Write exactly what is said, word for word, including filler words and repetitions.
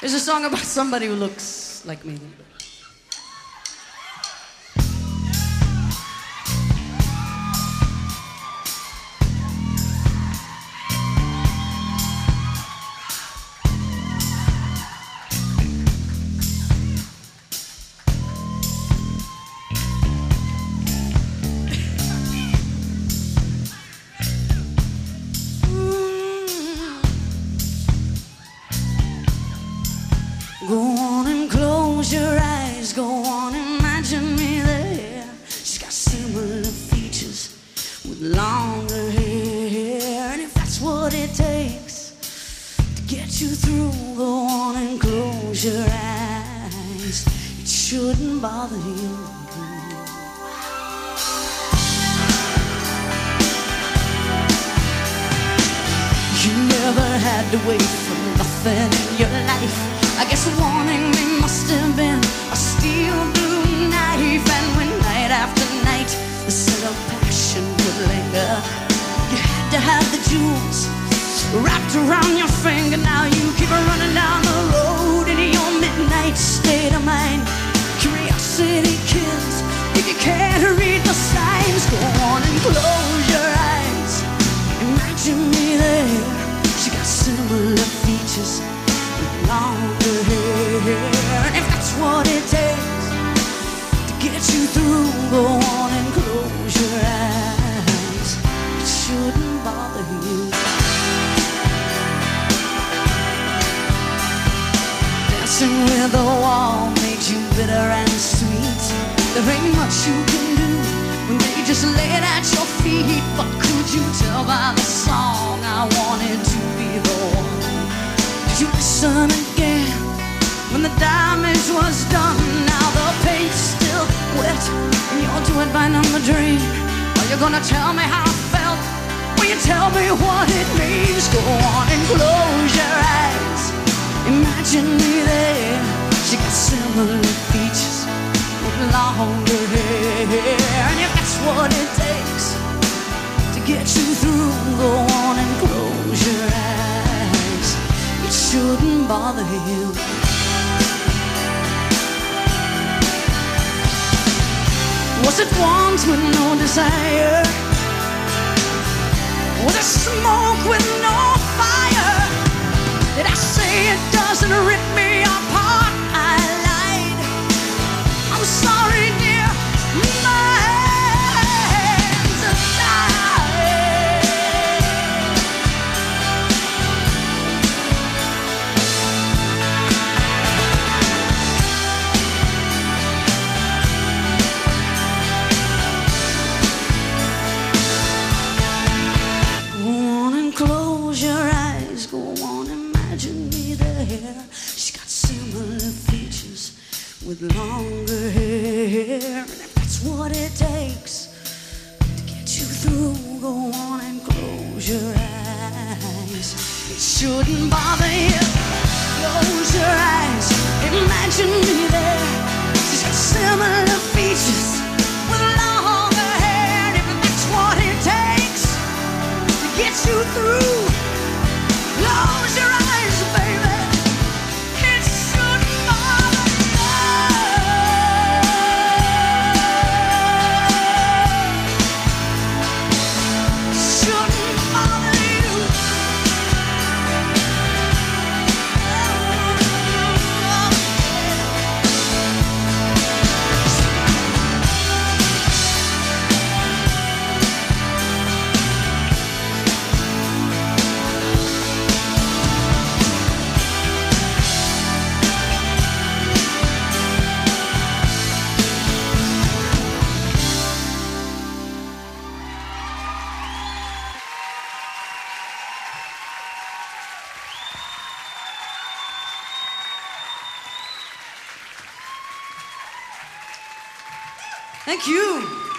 It's a song about somebody who looks like me. Go on and close your eyes, go on, imagine me there. She's got similar features with longer hair. And if that's what it takes to get you through, go on and close your eyes. It shouldn't bother you. You never had to wait for nothing in your life. I guess wanting me must have been a steel blue knife. And when night after night the scent of passion would linger, you had to have the jewels wrapped around your finger. Now you keep running down the road in your midnight state of mind. Curiosity kills if you can't read the signs. Go on and close your eyes, imagine me there. She got similar features, longer hair. And if that's what it takes to get you through, go on and close your eyes. It shouldn't bother you. Dancing with the wall made you bitter and sweet. There ain't much you can do when they just lay it at your feet. But could you tell by the song I wanted to be the one? Did you listen again when the damage was done? Now the paint's still wet and you're doing by number dream. Are you gonna tell me how I felt? Will you tell me what it means? Go on and close your eyes, imagine me there. She got similar features with longer hair. And if that's what it takes to get you through, go on and close your eyes. It shouldn't bother you. Was it want with no desire? Was it smoke with no fire? Did I say it doesn't rip me apart? I lied. I'm sorry, dear. My hands are tied. Go on and close your eyes. Go on, imagine me there. She got similar features with longer hair. And if that's what it takes to get you through, go on and close your eyes. It shouldn't bother you. Close your eyes, imagine me there. She's got similar features with longer hair. And if that's what it takes to get you through, close your eyes, baby. It shouldn't bother you. Shouldn't bother you. Thank you.